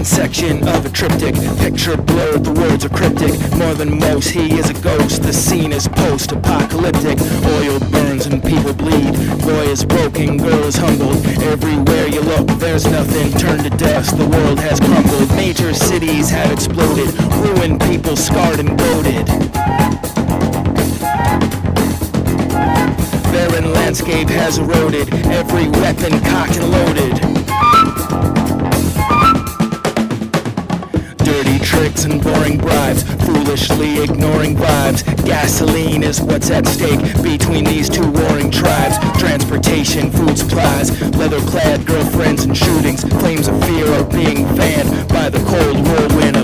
second section of a triptych. Picture blurred, the words are cryptic. More than most, he is a ghost. The scene is post-apocalyptic. Oil burns and people bleed. Boy is broken, girl is humbled. Everywhere you look, there's nothing. Turned to dust, the world has crumbled. Major cities have exploded. Ruined people, scarred and goated. Barren landscape has eroded. Every weapon cocked and loaded. Dirty tricks and boring bribes, foolishly ignoring vibes. Gasoline is what's at stake between these two warring tribes. Transportation, food supplies, leather-clad girlfriends and shootings. Flames of fear are being fanned by the cold whirlwind